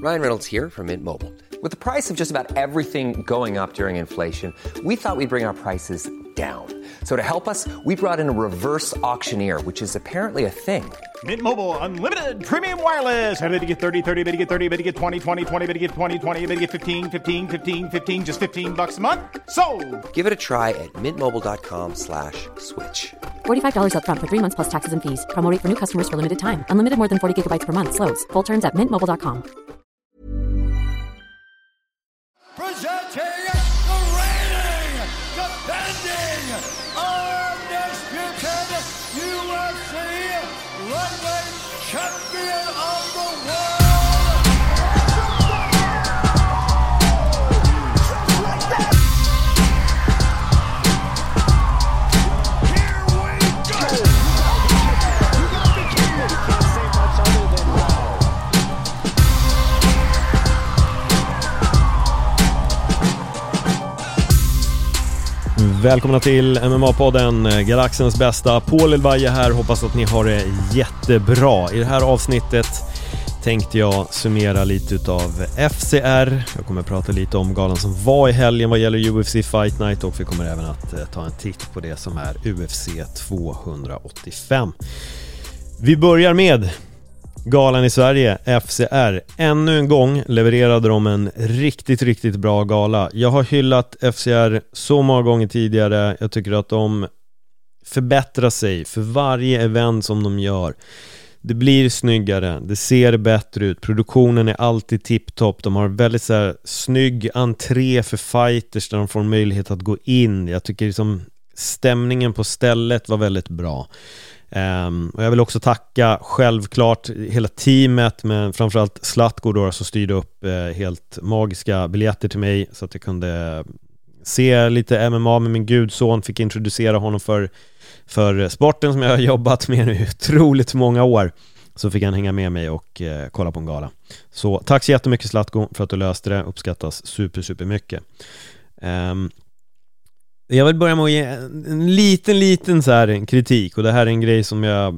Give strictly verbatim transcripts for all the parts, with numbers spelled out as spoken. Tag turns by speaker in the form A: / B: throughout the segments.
A: Ryan Reynolds here from Mint Mobile. With the price of just about everything going up during inflation, we thought we'd bring our prices down. So to help us, we brought in a reverse auctioneer, which is apparently a thing.
B: Mint Mobile Unlimited Premium Wireless. How to get thirty, thirty, how to get thirty, how to get twenty, twenty, twenty, how to get twenty, twenty, how to get fifteen, fifteen, fifteen, fifteen, just fifteen bucks a month? Sold!
A: Give it a try at mintmobile.com slash switch.
C: forty-five dollars up front for three months plus taxes and fees. Promo rate for new customers for limited time. Unlimited more than forty gigabytes per month. Slows full terms at mint mobile dot com.
D: Presenting the reigning, defending, undisputed U F C lightweight champion of the world. Like that. Here we go. You gotta be kidding me. You can't say much other than wow.
E: Välkomna till M M A-podden, Galaxens bästa. Paul Elvaje här, hoppas att ni har det jättebra. I det här avsnittet tänkte jag summera lite utav F C R. Jag kommer prata lite om galan som var i helgen vad gäller U F C Fight Night, och vi kommer även att ta en titt på det som är U F C tvåhundraåttiofem. Vi börjar med galan i Sverige, F C R. Ännu en gång levererade de en riktigt, riktigt bra gala. Jag har hyllat F C R så många gånger tidigare. Jag tycker att de förbättrar sig för varje event som de gör. Det blir snyggare, det ser bättre ut. Produktionen är alltid tipptopp. De har väldigt så här snygg entré för fighters där de får en möjlighet att gå in. Jag tycker liksom stämningen på stället var väldigt bra. Um, och jag vill också tacka självklart hela teamet, men framförallt Zlatko då, som styrde upp uh, helt magiska biljetter till mig så att jag kunde se lite M M A med min gudson, fick introducera honom för, för sporten som jag har jobbat med nu otroligt många år. Så fick han hänga med mig och uh, kolla på en gala. Så tack så jättemycket Zlatko för att du löste det, uppskattas super super mycket. Um, Jag vill börja med att ge en liten, liten så här kritik. Och det här är en grej som jag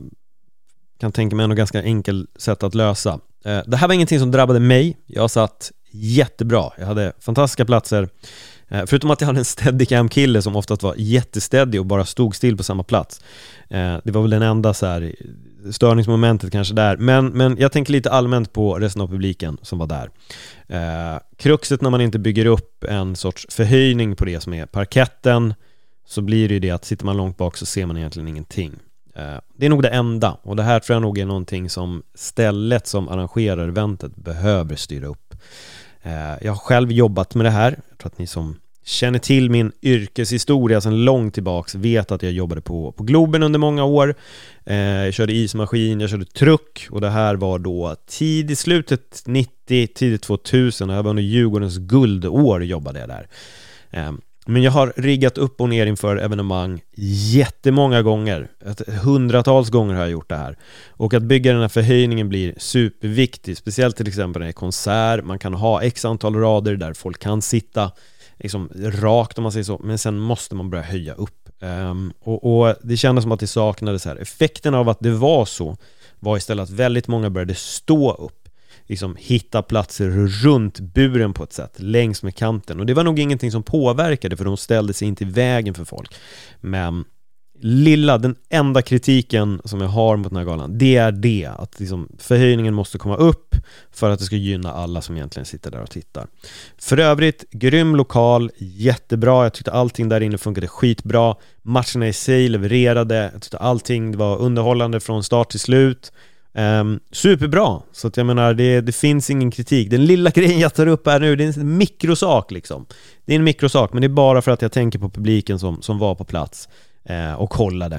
E: kan tänka mig en ganska enkel sätt att lösa. Det här var ingenting som drabbade mig. Jag satt jättebra. Jag hade fantastiska platser. Förutom att jag hade en steadicam-kille som oftast var jättesteady och bara stod still på samma plats. Det var väl den enda så här störningsmomentet kanske där. Men, men jag tänker lite allmänt på resten av publiken som var där. Eh, kruxet när man inte bygger upp en sorts förhöjning på det som är parketten, så blir det ju det att sitter man långt bak så ser man egentligen ingenting. Eh, det är nog det enda. Och det här tror jag nog är någonting som stället som arrangerar eventet behöver styra upp. Eh, jag har själv jobbat med det här. Jag tror att ni som känner till min yrkeshistoria sedan långt tillbaks vet att jag jobbade på, på Globen under många år. Eh, jag körde ismaskin, jag körde truck, och det här var då tid i slutet nittio, tidigt tvåtusen, och jag var under Djurgårdens guldår jobbade jag där. Eh, men jag har riggat upp och ner inför evenemang jättemånga gånger. Hundratals gånger har jag gjort det här. Och att bygga den här förhöjningen blir superviktigt, speciellt till exempel när det är konsert. Man kan ha x antal rader där folk kan sitta liksom rakt om man säger så, men sen måste man börja höja upp. Um, och, och det kändes som att det saknades här. Effekten av att det var så var istället att väldigt många började stå upp, liksom hitta platser runt buren på ett sätt, längs med kanten. Och det var nog ingenting som påverkade, för de ställde sig inte i vägen för folk. Men lilla, den enda kritiken som jag har mot den här galan, det är det att liksom förhöjningen måste komma upp för att det ska gynna alla som egentligen sitter där och tittar. För övrigt, grym lokal, jättebra. Jag tyckte allting där inne funkade skitbra. Matcherna i sig levererade. Jag tyckte allting var underhållande från start till slut. Um, superbra. Så att jag menar, det, det finns ingen kritik. Den lilla grejen jag tar upp här nu, det är en mikrosak liksom. Det är en mikrosak, men det är bara för att jag tänker på publiken som, som var på plats och kollade,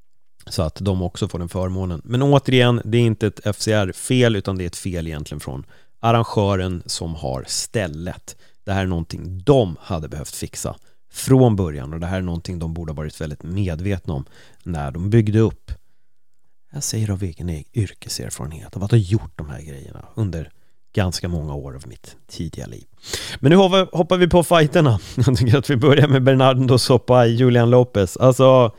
E: så att de också får den förmånen. Men återigen, det är inte ett F C R-fel, utan det är ett fel egentligen från arrangören som har stället. Det här är någonting de hade behövt fixa från början, och det här är någonting de borde ha varit väldigt medvetna om när de byggde upp. Jag säger av egen yrkeserfarenhet av att ha gjort de här grejerna under ganska många år av mitt tidiga liv. Men nu hoppar vi på fighterna. Jag tycker att vi börjar med Bernardo Sopa och Julian Lopez. Alltså,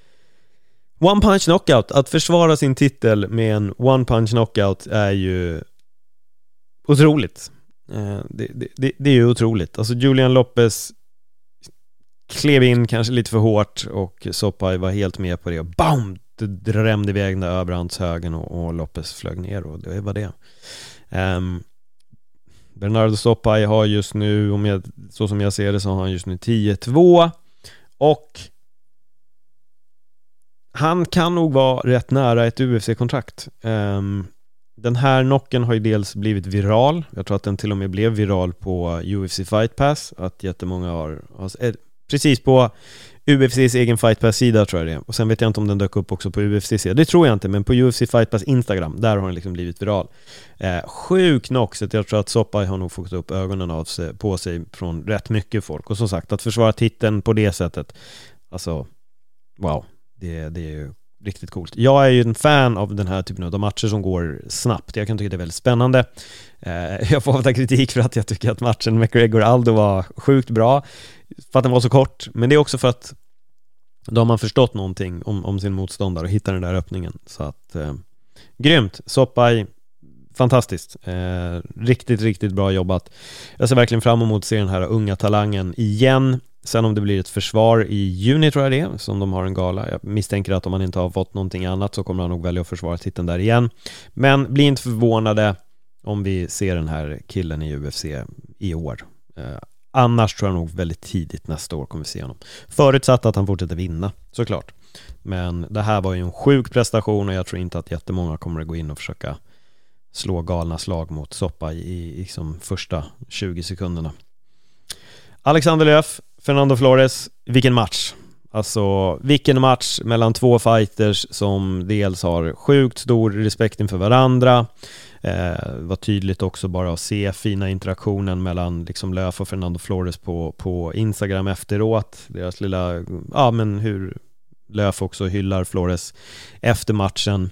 E: one punch knockout. Att försvara sin titel med en one punch knockout är ju otroligt. Eh, det, det, det är ju otroligt. Alltså Julian Lopez klev in kanske lite för hårt och Sopai var helt med på det och BAM! Det drämde iväg där över hans högen och, och Lopez flög ner och det var det. Um, Bernardo Sopai har just nu, om jag, så som jag ser det, så har han just nu tio två och han kan nog vara rätt nära ett U F C-kontrakt. Um, den här knocken har ju dels blivit viral. Jag tror att den till och med blev viral på U F C Fight Pass. Att jättemånga har, har precis på U F C:s egen Fight Pass-sida tror jag det. Och sen vet jag inte om den dök upp också på U F C-sida. Det tror jag inte, men på U F C Fight Pass Instagram, där har den liksom blivit viral. Eh, sjuk knock, så jag tror att Sopai har nog fått upp ögonen av sig, på sig från rätt mycket folk. Och som sagt, att försvara titeln på det sättet, alltså, wow, det, det är ju riktigt coolt. Jag är ju en fan av den här typen av matcher som går snabbt. Jag kan tycka det är väldigt spännande. Eh, jag får ofta kritik för att jag tycker att matchen McGregor-Aldo var sjukt bra, för att den var så kort. Men det är också för att då har man förstått någonting om, om sin motståndare och hittar den där öppningen. Så att, eh, grymt. Sopai, fantastiskt. Eh, riktigt, riktigt bra jobbat. Jag ser verkligen fram emot att se den här unga talangen igen. Sen om det blir ett försvar i juni tror jag det, som de har en gala. Jag misstänker att om han inte har fått någonting annat så kommer han nog välja att försvara titeln där igen. Men bli inte förvånade om vi ser den här killen i U F C i år. Eh, annars tror jag nog väldigt tidigt nästa år kommer vi se honom. Förutsatt att han fortsätter vinna, såklart. Men det här var ju en sjuk prestation och jag tror inte att jättemånga kommer att gå in och försöka slå galna slag mot Sopai i, i som första tjugo sekunderna. Alexander Löf, Fernando Flores, vilken match. Alltså vilken match mellan två fighters som dels har sjukt stor respekt inför varandra. Eh, var tydligt också bara att se fina interaktionen mellan liksom Löf och Fernando Flores på, på Instagram efteråt. Deras lilla, ja men hur Löf också hyllar Flores efter matchen.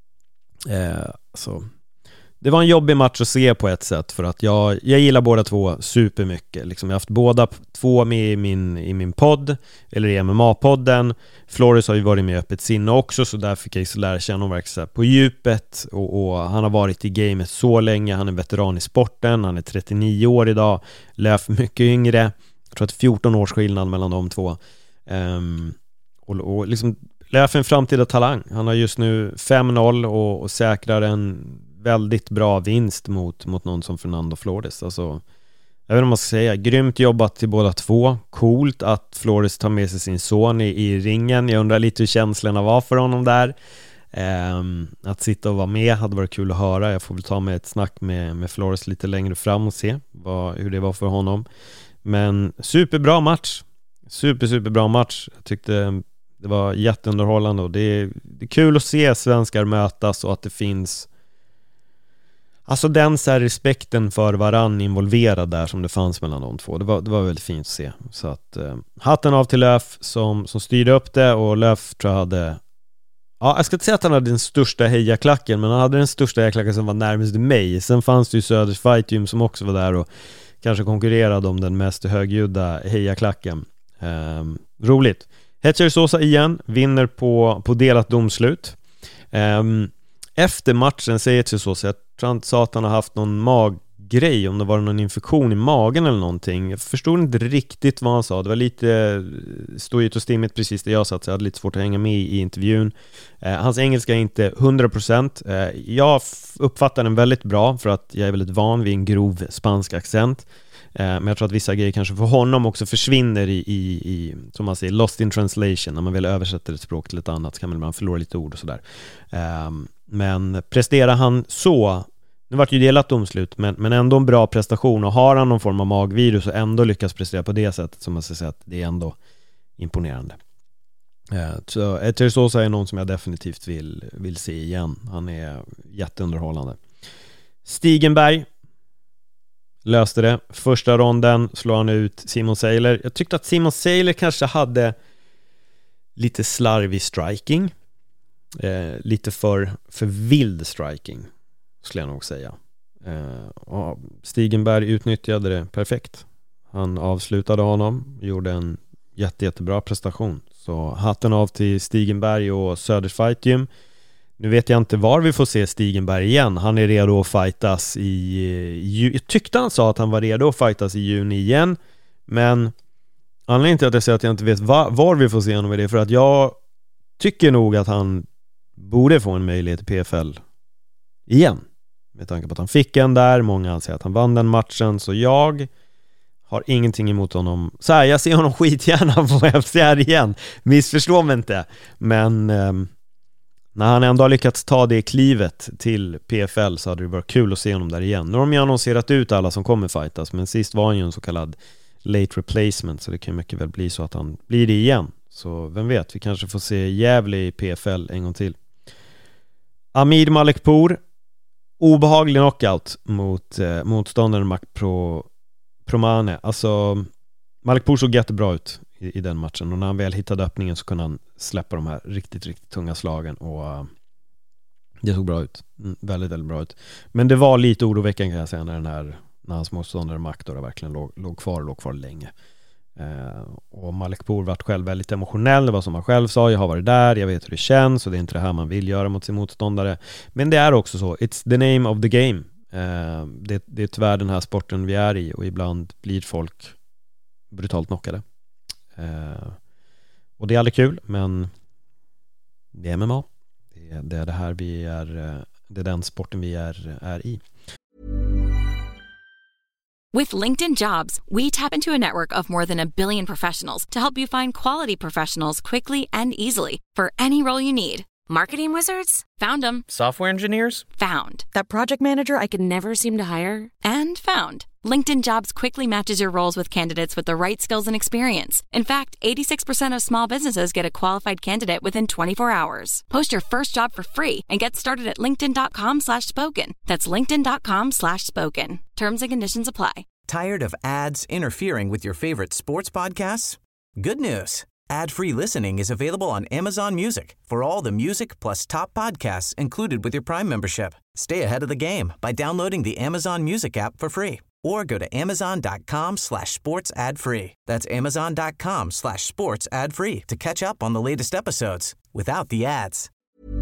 E: Eh, så det var en jobbig match att se på ett sätt, för att jag, jag gillar båda två supermycket. Liksom jag har haft båda två med i min, i min podd, eller i M M A-podden. Flores har ju varit med i öppet sinne också, så där fick jag så lära känna honom verkligen på djupet. Och, och han har varit i gamet så länge, han är veteran i sporten, han är trettionio år idag. Löf mycket yngre, jag tror att fjorton års skillnad mellan de två. Um, och, och liksom Löf är en framtida talang. Han har just nu fem noll och, och säkrar en väldigt bra vinst mot, mot någon som Fernando Flores. Alltså, jag vet inte vad man ska säga, grymt jobbat till båda två. Coolt att Flores tar med sig sin son i, i ringen. Jag undrar lite hur känslorna var för honom där. Um, att sitta och vara med hade varit kul att höra. Jag får väl ta med ett snack med, med Flores lite längre fram och se vad, hur det var för honom. Men superbra match. Super, superbra match. Jag tyckte det var jätteunderhållande och det är, det är kul att se svenskar mötas och att det finns, alltså den så här respekten för varann involverad där som det fanns mellan de två. Det var, det var väldigt fint att se. Så att eh, hatten av till Löf som, som styrde upp det, och Löf tror jag hade, ja, jag ska inte säga att han hade den största hejaklacken, men han hade den största hejaklacken som var närmast mig. Sen fanns det ju Söders Fight Gym som också var där och kanske konkurrerade om den mest högljudda hejaklacken. Eh, roligt. Hetcher Sosa igen vinner på, på delat domslut. Eh, efter matchen säger Hetcher Sosa, jag tror inte sa att han har haft någon maggrej, om det var någon infektion i magen eller någonting. Jag förstod inte riktigt vad han sa. Det var lite stojigt och stimmigt precis det jag sa, så jag hade lite svårt att hänga med i intervjun. Eh, hans engelska är inte hundra procent. Eh, jag uppfattar den väldigt bra för att jag är väldigt van vid en grov spansk accent. Eh, men jag tror att vissa grejer kanske för honom också försvinner i, i, i som man säger, lost in translation. När man vill översätta ett språk till ett annat så kan man förlora lite ord och sådär. Eh, men presterar han så, nu vart ju delat domslut, men, men ändå en bra prestation, och har han någon form av magvirus och ändå lyckas prestera på det sättet, som man ska säga, att det är ändå imponerande. Eh, så Hetcher Sosa är någon som jag definitivt vill, vill se igen. Han är jätteunderhållande. Stigenberg löste det. Första ronden slår han ut Simon Seiler. Jag tyckte att Simon Seiler kanske hade lite slarvig striking. Eh, lite för, för vild striking, skulle jag nog säga. Eh, och Stigenberg utnyttjade det perfekt. Han avslutade honom, gjorde en jätte, jättebra prestation. Så hatten av till Stigenberg och Söders Fight Gym. Nu vet jag inte var vi får se Stigenberg igen. Han är redo att fightas i... Jag tyckte han sa att han var redo att fightas i juni igen. Men anledningen till att jag säger att jag inte vet var, var vi får se honom är det för att jag tycker nog att han borde få en möjlighet i P F L igen. Med tanke på att han fick en där. Många anser att han vann den matchen. Så jag har ingenting emot honom. Så här, jag ser honom skitgärna på F C R igen. Missförstå mig inte. Men eh, när han ändå har lyckats ta det klivet till P F L så hade det varit kul att se honom där igen. Nu har de ju annonserat ut alla som kommer fightas. Men sist var han ju en så kallad late replacement. Så det kan mycket väl bli så att han blir det igen. Så vem vet, vi kanske får se Gävle i P F L en gång till. Amid Malekpour, obehaglig knockout mot eh, motståndaren Mac Pro, Promane. Alltså Malekpour såg jättebra ut i, i den matchen och när han väl hittade öppningen så kunde han släppa de här riktigt, riktigt tunga slagen och uh, det såg bra ut. Mm, väldigt, väldigt bra ut. Men det var lite oroväckande kan jag säga när den här när hans motståndare Mac då verkligen låg, låg kvar och låg kvar länge. Uh, och Malekpour vart själv väldigt emotionell. Det var som han själv sa, jag har varit där, jag vet hur det känns och det är inte det här man vill göra mot sin motståndare. Men det är också så, it's the name of the game. uh, det, det är tyvärr den här sporten vi är i och ibland blir folk brutalt knockade. uh, och det är aldrig kul, men det är M M A. Det är det, är det här vi är, det är den sporten vi är, är i.
F: With LinkedIn Jobs, we tap into a network of more than a billion professionals to help you find quality professionals quickly and easily for any role you need.
G: Marketing wizards?
F: Found them.
H: Software engineers?
F: Found.
G: That project manager I could never seem to hire?
F: And found. LinkedIn Jobs quickly matches your roles with candidates with the right skills and experience. In fact, eighty-six percent of small businesses get a qualified candidate within twenty-four hours. Post your first job for free and get started at linkedin.com slash spoken. That's linkedin.com slash spoken. Terms and conditions apply.
I: Tired of ads interfering with your favorite sports podcasts? Good news. Ad-free listening is available on Amazon Music for all the music plus top podcasts included with your Prime membership. Stay ahead of the game by downloading the Amazon Music app for free or go to amazon.com slash sports ad free. That's amazon.com slash sports ad free to catch up on the latest episodes without the ads.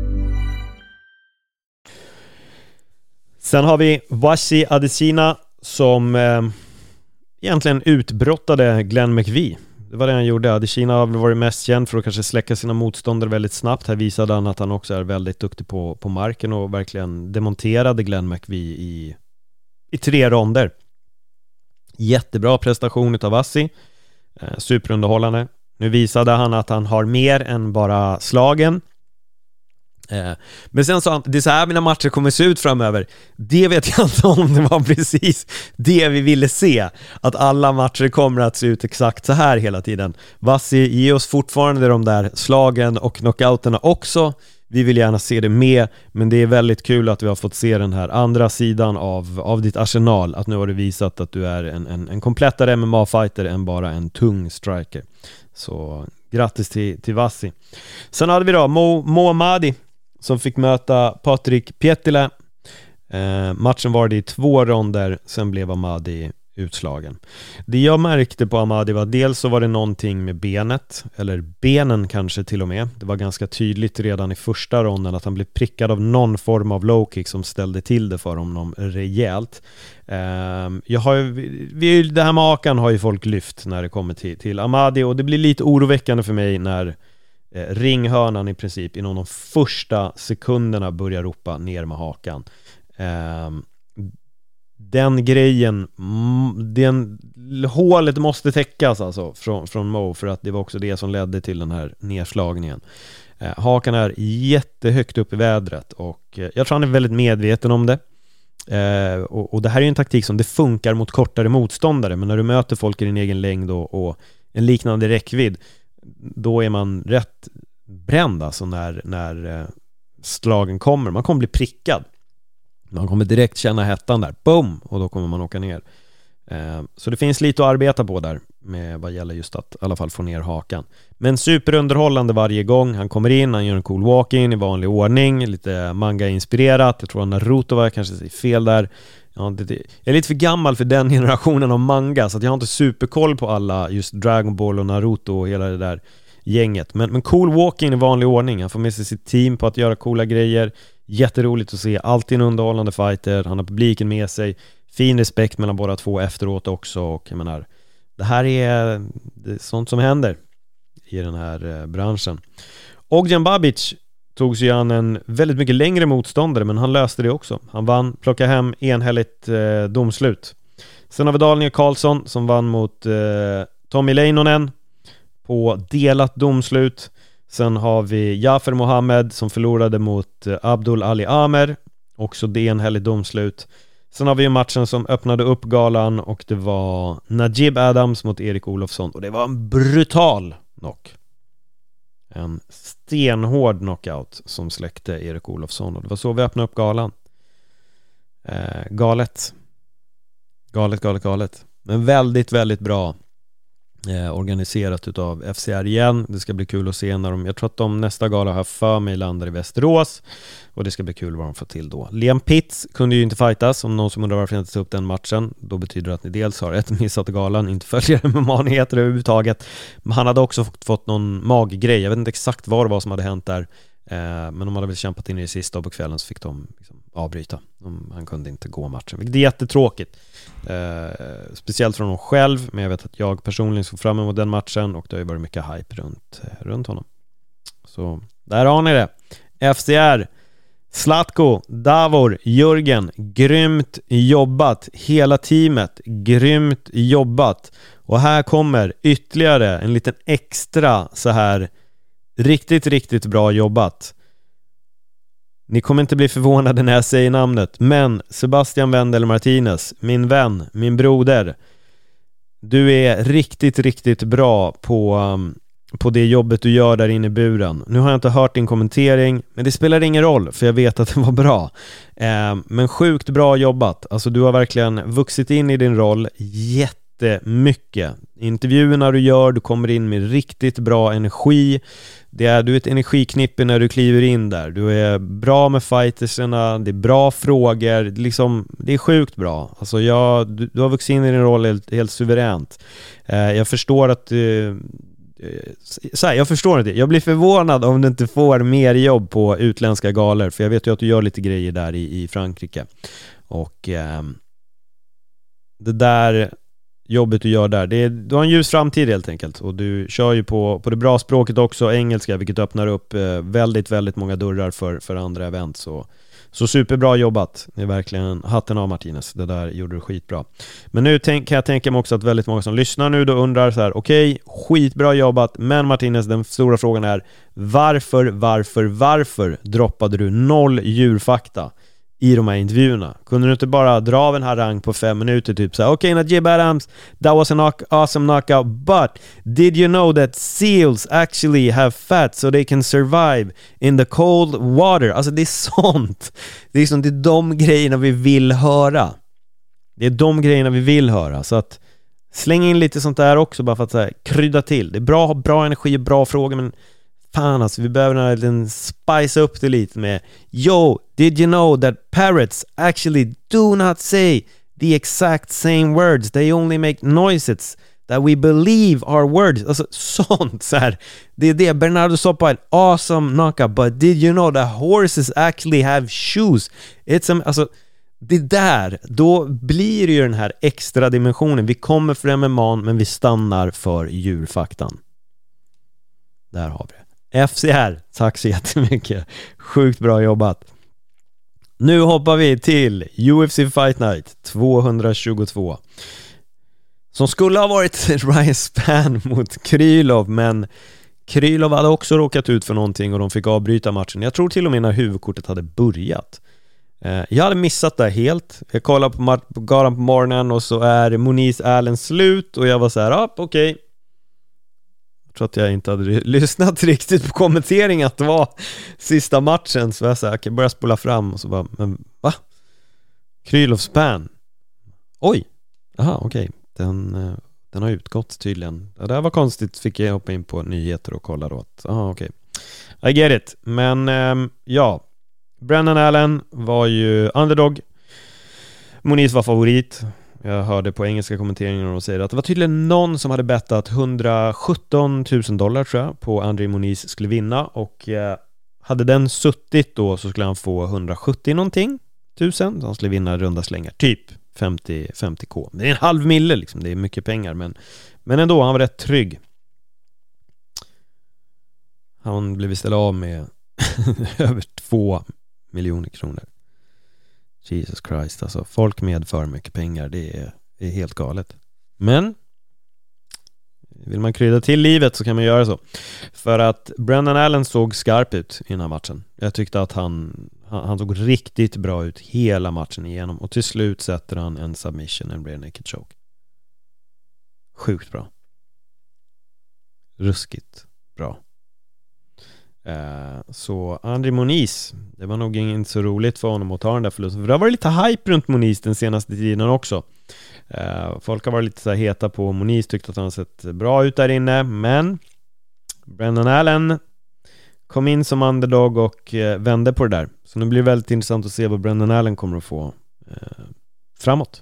E: Sen har vi Washi Adesina som eh, egentligen utbrottade Glenn McVie. Det var det han gjorde. Adesina har varit mest känd för att kanske släcka sina motståndare väldigt snabbt. Här visade han att han också är väldigt duktig på, på marken och verkligen demonterade Glenn McVie i, i tre ronder. Jättebra prestation av Wassi. Eh, superunderhållande. Nu visade han att han har mer än bara slagen. Eh, men sen sa han, det är så här mina matcher kommer se ut framöver. Det vet jag inte om det var precis det vi ville se, att alla matcher kommer att se ut exakt så här hela tiden. Wassi ger oss fortfarande de där slagen och knockouterna också. Vi vill gärna se det med, men det är väldigt kul att vi har fått se den här andra sidan av, av ditt arsenal. Att nu har du visat att du är en, en, en komplettare M M A-fighter än bara en tung striker. Så grattis till, till Wassi. Sen hade vi då Mo, Mo Amadi som fick möta Patrik Pietilä. Eh, matchen var det i två ronder, sen blev Amadi utslagen. Det jag märkte på Amadi var dels så var det någonting med benet, eller benen kanske till och med. Det var ganska tydligt redan i första ronden att han blev prickad av någon form av low kick som ställde till det för honom rejält. Eh, jag har vi, det här med Akan har ju folk lyft när det kommer till, till Amadi, och det blir lite oroväckande för mig när Eh, ringhörnan i princip inom de första sekunderna börjar ropa ner med hakan. Eh, den grejen m- den, hålet måste täckas alltså från, från Mo, för att det var också det som ledde till den här nedslagningen. Eh, hakan är jättehögt upp i vädret och eh, jag tror han är väldigt medveten om det. Eh, och, och det här är en taktik som det funkar mot kortare motståndare, men när du möter folk i din egen längd och, och en liknande räckvidd, då är man rätt bränd alltså när, när slagen kommer. Man kommer bli prickad. Man kommer direkt känna hettan där. Boom! Och då kommer man åka ner. Så det finns lite att arbeta på där med vad gäller just att i alla fall få ner hakan. Men superunderhållande varje gång. Han kommer in, han gör en cool walk-in i vanlig ordning. Lite manga-inspirerat. Jag tror att Naruto var kanske fel där. Jag är lite för gammal för den generationen av manga, så att jag har inte superkoll på alla just Dragon Ball och Naruto och hela det där gänget. Men, men cool walking i vanlig ordning. Han får med sig sitt team på att göra coola grejer. Jätteroligt att se. Alltid en underhållande fighter. Han har publiken med sig. Fin respekt mellan båda två efteråt också. Och jag menar, det här är, det är sånt som händer i den här eh, branschen. Ogjan Babic tog sig an en väldigt mycket längre motståndare, men han löste det också. Han vann, plockade hem enhälligt eh, domslut. Sen har vi Daniel Karlsson som vann mot eh, Tommy Leinonen på delat domslut. Sen har vi Jafer Mohammed som förlorade mot eh, Abdul Ali Amer, också det enhälligt domslut. Sen har vi ju matchen som öppnade upp galan och det var Najib Adams mot Erik Olofsson, och det var en brutal knock. En stenhård knockout som släckte Erik Olofsson, och det var så vi öppnade upp galan. Eh, galet. Galet, galet, galet. Men väldigt, väldigt bra eh, organiserat utav F C R igen. Det ska bli kul att se när de, jag tror att de nästa gala har för mig landar i Västerås, och det ska bli kul vad de får till då. Liam Pitts kunde ju inte fightas, om någon som undrar varför jag inte tog upp den matchen. Då betyder det att ni dels har ett missat galan, inte följer M M A-nyheter överhuvudtaget. Men han hade också fått, fått någon maggrej, jag vet inte exakt vad det var som hade hänt där. Eh, men de hade väl kämpat in i det sista, och på kvällen så fick de liksom avbryta. De, han kunde inte gå matchen, vilket är jättetråkigt. Eh, speciellt från honom själv, men jag vet att jag personligen såg fram emot den matchen, och det har ju varit mycket hype runt, eh, runt honom. Så där har ni det. F C R, Zlatko, Davor, Jörgen, grymt jobbat. Hela teamet, grymt jobbat. Och här kommer ytterligare en liten extra så här riktigt, riktigt bra jobbat. Ni kommer inte bli förvånade när jag säger namnet, men Sebastian Wendel Martinez, min vän, min broder, du är riktigt, riktigt bra på, um, på det jobbet du gör där inne i buren. Nu har jag inte hört din kommentering, men det spelar ingen roll, för jag vet att det var bra. Eh, men sjukt bra jobbat. Alltså du har verkligen vuxit in i din roll jättemycket. Intervjuerna du gör, du kommer in med riktigt bra energi. Det är, du är ett energiknippe när du kliver in där. Du är bra med fightersarna, det är bra frågor, liksom, det är sjukt bra. Alltså jag, du, du har vuxit in i din roll helt, helt suveränt. Eh, jag förstår att eh, så här, jag förstår inte. Jag blir förvånad om du inte får mer jobb på utländska galor, för jag vet ju att du gör lite grejer där i, i Frankrike. Och eh, det där jobbet du gör där, det är, du har en ljus framtid helt enkelt, och du kör ju på, på det bra språket också, engelska, vilket öppnar upp eh, väldigt, väldigt många dörrar för, för andra event. Så, så superbra jobbat. Det är verkligen hatten av, Martinez. Det där gjorde du skitbra. Men nu tänk, kan jag tänka mig också att väldigt många som lyssnar nu då undrar så här: okej, okay, skitbra jobbat, men Martinez, den stora frågan är varför, varför, varför droppade du noll djurfakta i de här intervjuerna? Kunde du inte bara dra av en harang på fem minuter, typ så här: okej, okay, Najib Adams, that was an awesome knockout, but did you know that seals actually have fat so they can survive in the cold water? Alltså det är sånt. Det är, sånt, det är de grejerna vi vill höra. Det är de grejerna vi vill höra. Så att släng in lite sånt där också, bara för att så här, krydda till. Det är bra att ha bra energi och bra frågor, men fan alltså, vi behöver en spice upp det lite med: yo, did you know that parrots actually do not say the exact same words, they only make noises that we believe are words. Alltså sånt så här. Det är det Bernardo Soppa, en awesome knockout, but did you know that horses actually have shoes? It's a, alltså det där, då blir det ju den här extra dimensionen. Vi kommer för M M A, men vi stannar för djurfaktan. Där har vi det. F C R, tack så jättemycket. Sjukt bra jobbat. Nu hoppar vi till U F C Fight Night tvåhundratjugotvå, som skulle ha varit Ryan Spann mot Krylov, men Krylov hade också råkat ut för någonting och de fick avbryta matchen. Jag tror till och med när huvudkortet hade börjat. Jag hade missat det helt. Jag kollade på, mat- på galan på morgonen, och så är Moniz Allen slut, och jag var så här: ah, okej okay. Jag tror att jag inte hade lyssnat riktigt på kommenteringen att det var sista matchen, så jag sa okej, börja spola fram, och så bara, men va? Krylov Spann. Oj. Aha, okej. Okay. Den, den har utgått tydligen. Det där var konstigt, fick jag hoppa in på nyheter och kolla då att, aha, okej. Okay. I get it. Men ähm, ja, Brennan Allen var ju underdog. Moniz var favorit. Jag hörde på engelska kommenteringen och de säger att det var tydligen någon som hade bettat hundrasjutton tusen dollar tror jag på André Muniz skulle vinna, och eh, hade den suttit då så skulle han få hundrasjuttio någonting tusen, så han skulle vinna runda slängar, typ femtio k. Det är en halv mille liksom, det är mycket pengar, men, men ändå, han var rätt trygg. Han blev istället av med över två miljoner kronor. Jesus Christ, alltså folk med för mycket pengar, det är, det är helt galet. Men vill man krydda till livet så kan man göra så. För att Brendan Allen såg skarp ut i den här matchen. Jag tyckte att han, han, han såg riktigt bra ut hela matchen igenom. Och till slut sätter han en submission, en rear naked choke. Sjukt bra. Ruskigt bra. Så André Muniz, det var nog inte så roligt för honom att ta den där förlusten, för det har varit lite hype runt Muniz den senaste tiden också. Folk har varit lite så här heta på Muniz, tyckte att han sett bra ut där inne, men Brendan Allen kom in som underdog och vände på det där. Så nu blir det väldigt intressant att se vad Brendan Allen kommer att få eh, framåt.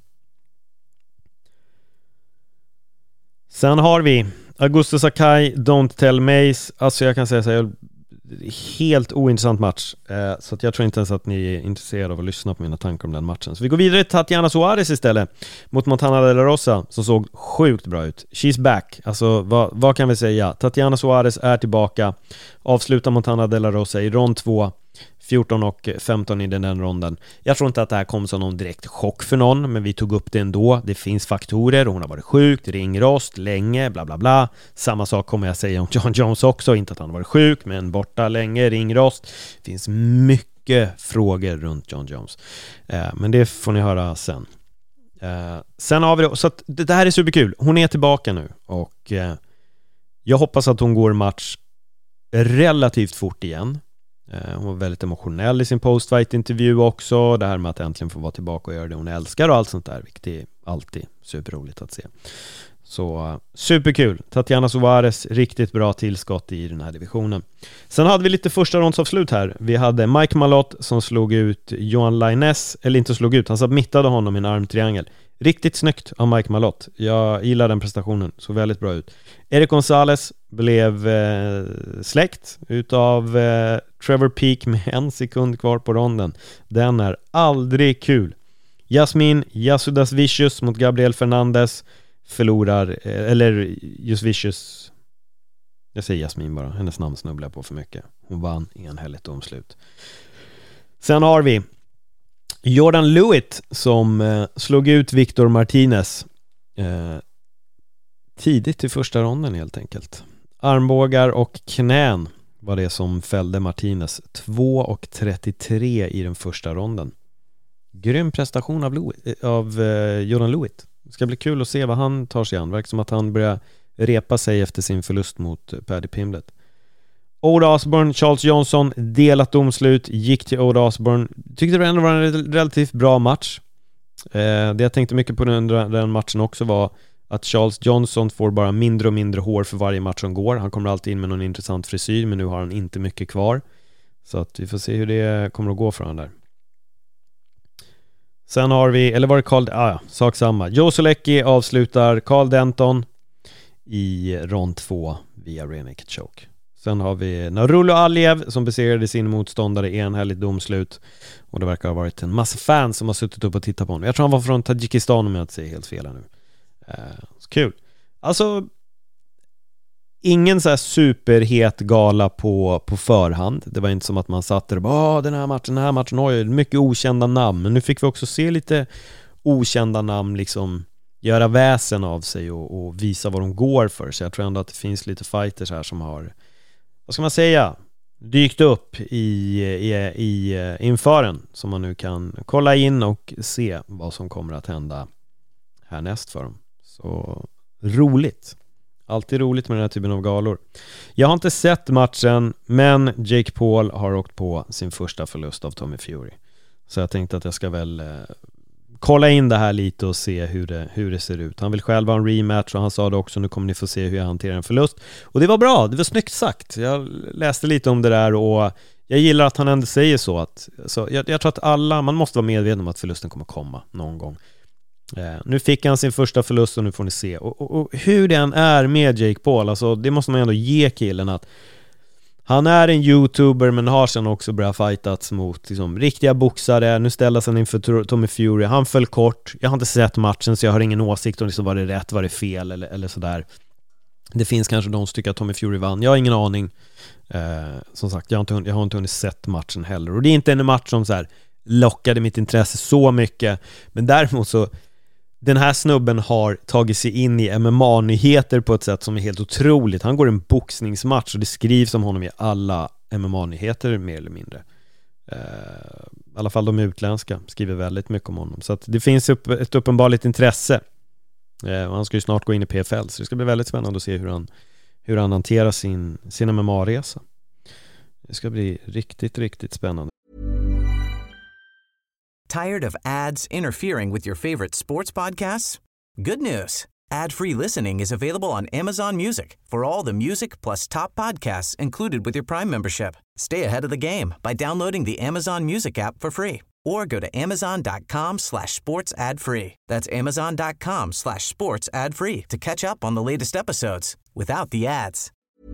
E: Sen har vi Augusto Sakai, Don't Tell Mace. Alltså jag kan säga så här, helt ointressant match, eh, så att jag tror inte ens att ni är intresserade av att lyssna på mina tankar om den matchen. Så vi går vidare till Tatiana Suarez istället mot Montana De La Rosa, som såg sjukt bra ut. She's back, alltså vad, vad kan vi säga? Tatiana Suarez är tillbaka, avslutar Montana De La Rosa i rond två, fjorton och femton i den, den ronden. Jag tror inte att det här kom som någon direkt chock för någon, men vi tog upp det ändå. Det finns faktorer, hon har varit sjuk, ringrost länge, bla bla bla. Samma sak kommer jag säga om Jon Jones också, inte att han har varit sjuk, men borta länge, ringrost. Det finns mycket frågor runt Jon Jones, eh, men det får ni höra sen. eh, Sen har vi då, så att det, det här är superkul. Hon är tillbaka nu, och eh, jag hoppas att hon går match relativt fort igen. Hon var väldigt emotionell i sin post-fight-intervju också. Det här med att äntligen få vara tillbaka och göra det hon älskar och allt sånt där, vilket är alltid superroligt att se. Så superkul. Tatiana Suarez, riktigt bra tillskott i den här divisionen. Sen hade vi lite första rondsavslut här. Vi hade Mike Malott som slog ut Johan Lainez, eller inte slog ut, han submittade honom i en armtriangel. Riktigt snyggt av Mike Malott. Jag gillar den prestationen, så väldigt bra ut. Eric Gonzalez blev eh, släckt utav eh, Trevor Peak med en sekund kvar på ronden. Den är aldrig kul. Jasmin Jasudasvicius mot Gabriel Fernandez förlorar, eh, eller Jasvicius, jag säger Jasmin bara, hennes namn snubblar på för mycket. Hon vann enhälligt domslut. Sen har vi Jordan Lewitt som eh, slog ut Victor Martinez eh, tidigt i första ronden helt enkelt. Armbågar och knän var det som fällde Martinez. två och trettiotre i den första ronden. Grym prestation av, Lewitt, av eh, Jordan Lewitt. Det ska bli kul att se vad han tar sig an. Verkar som att han börjar repa sig efter sin förlust mot Paddy Pimblett. Oda Osborne, Charles Johnson, delat domslut, gick till Oda Osborne. Tyckte det ändå var en relativt bra match. Eh, det jag tänkte mycket på den, den matchen också var att Charles Johnson får bara mindre och mindre hår för varje match som går. Han kommer alltid in med någon intressant frisyr, men nu har han inte mycket kvar. Så att vi får se hur det kommer att gå för han där. Sen har vi, eller var det Carl, ah, ja, sak samma. Joe Solecki avslutar Carl Denton i rond två via rear naked choke. Sen har vi Narulo Aliev som besegrade sin motståndare i enhälligt domslut. Och det verkar ha varit en massa fans som har suttit upp och tittat på honom. Jag tror han var från Tadzjikistan, om jag inte säger helt fel nu. Uh, så kul. Alltså ingen så här superhet gala på, på förhand. Det var inte som att man satt där och bara, den här matchen, den här matchen, oj, mycket okända namn. Men nu fick vi också se lite okända namn liksom göra väsen av sig och, och visa vad de går för. Så jag tror ändå att det finns lite fighters här som har, vad ska man säga, dykt upp i, i, i infören, som man nu kan kolla in och se vad som kommer att hända härnäst för dem. Så roligt. Alltid roligt med den här typen av galor. Jag har inte sett matchen, men Jake Paul har åkt på sin första förlust av Tommy Fury. Så jag tänkte att jag ska väl eh, kolla in det här lite och se hur det, hur det ser ut. Han vill själv ha en rematch, och han sa det också, nu kommer ni få se hur jag hanterar en förlust. Och det var bra, det var snyggt sagt. Jag läste lite om det där och jag gillar att han ändå säger så. Att, så jag, jag tror att alla, man måste vara medveten om att förlusten kommer komma någon gång. Eh, nu fick han sin första förlust och nu får ni se. Och, och, och hur den är med Jake Paul, alltså det måste man ändå ge killen, att han är en YouTuber men har sen också börjat fightats mot liksom, riktiga boxare. Nu ställs han inför Tommy Fury. Han föll kort. Jag har inte sett matchen så jag har ingen åsikt om liksom, var det rätt, var det fel eller, eller sådär. Det finns kanske de som tycker att Tommy Fury vann. Jag har ingen aning. Eh, som sagt, jag har, inte, jag har inte hunnit sett matchen heller. Och det är inte en match som så här, lockade mitt intresse så mycket. Men däremot så den här snubben har tagit sig in i M M A-nyheter på ett sätt som är helt otroligt. Han går en boxningsmatch och det skrivs om honom i alla M M A-nyheter mer eller mindre. Uh, I alla fall de utländska skriver väldigt mycket om honom. Så att det finns upp, ett uppenbarligt intresse. Uh, och han ska ju snart gå in i P F L, så det ska bli väldigt spännande att se hur han, hur han hanterar sin, sin M M A-resa. Det ska bli riktigt, riktigt spännande.
I: Tired of ads interfering with your favorite sports podcasts? Good news. Ad-free listening is available on Amazon Music for all the music plus top podcasts included with your Prime membership. Stay ahead of the game by downloading the Amazon Music app for free or go to amazon.com slash sports ad free. That's amazon.com slash sports ad free to catch up on the latest episodes without the ads.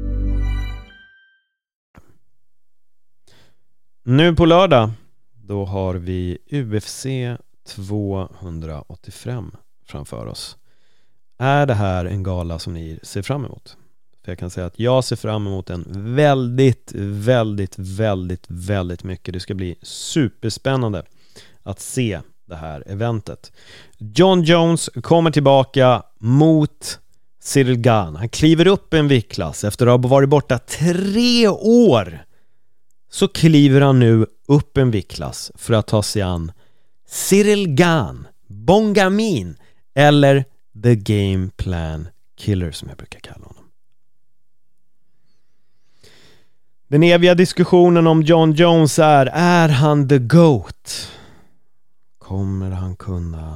E: Nu på lördag då har vi U F C tvåhundraåttiofem framför oss. Är det här en gala som ni ser fram emot? För jag kan säga att jag ser fram emot den väldigt, väldigt, väldigt, väldigt mycket. Det ska bli superspännande att se det här eventet. Jon Jones kommer tillbaka mot Ciryl Gane. Han kliver upp en viktklass efter att ha varit borta tre år. Så kliver han nu upp en viktklass för att ta sig an Ciryl Gane, Bongamin eller The Game Plan Killer som jag brukar kalla honom. Den eviga diskussionen om Jon Jones är, är han the GOAT? Kommer han kunna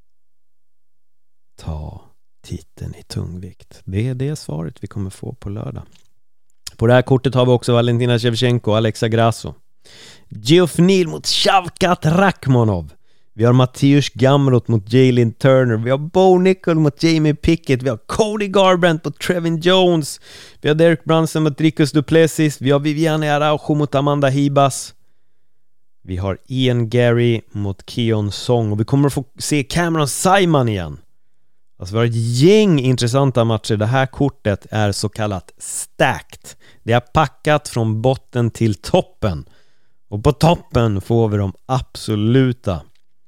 E: ta titeln i tungvikt? Det är det svaret vi kommer få på lördag. På det här kortet har vi också Valentina Shevchenko, Alexa Grasso. Geoff Neal mot Shavkat Rakhmonov. Vi har Mateusz Gamrot mot Jalen Turner. Vi har Bo Nickal mot Jamie Pickett. Vi har Cody Garbrandt mot Trevin Jones. Vi har Derek Brunson mot Dricus Duplessis. Vi har Viviane Araujo mot Amanda Hibas. Vi har Ian Gary mot Keon Song. Och vi kommer att få se Cameron Simon igen. Alltså vi har ett gäng intressanta matcher. Det här kortet är så kallat stacked. Det är packat från botten till toppen. Och på toppen får vi de absoluta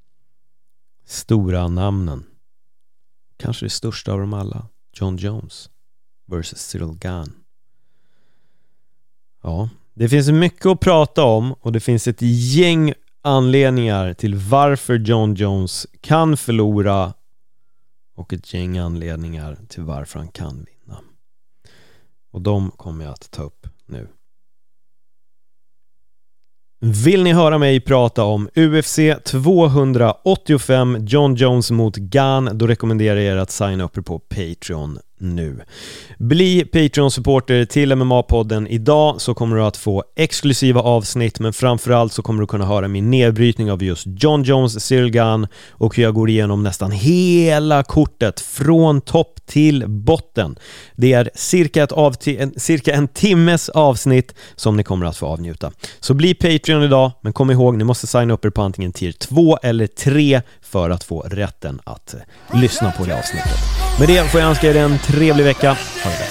E: stora namnen. Kanske det största av dem alla. Jon Jones versus Ciryl Gane. Ja, det finns mycket att prata om. Och det finns ett gäng anledningar till varför Jon Jones kan förlora. Och ett gäng anledningar till varför han kan vinna. Och de kommer jag att ta upp nu. Vill ni höra mig prata om U F C tvåhundraåttiofem, Jon Jones mot Gane, då rekommenderar jag er att signa upp er på Patreon nu. Bli Patreon-supporter till M M A-podden idag, så kommer du att få exklusiva avsnitt, men framförallt så kommer du kunna höra min nedbrytning av just Jon Jones, Ciryl Gane och hur jag går igenom nästan hela kortet från topp till botten. Det är cirka, ett av, en, cirka en timmes avsnitt som ni kommer att få avnjuta. Så bli Patreon idag, men kom ihåg, ni måste signa upp er på antingen tier två eller tre för att få rätten att lyssna på det avsnittet. Med det får jag önska er en trevlig vecka. Ha det bra.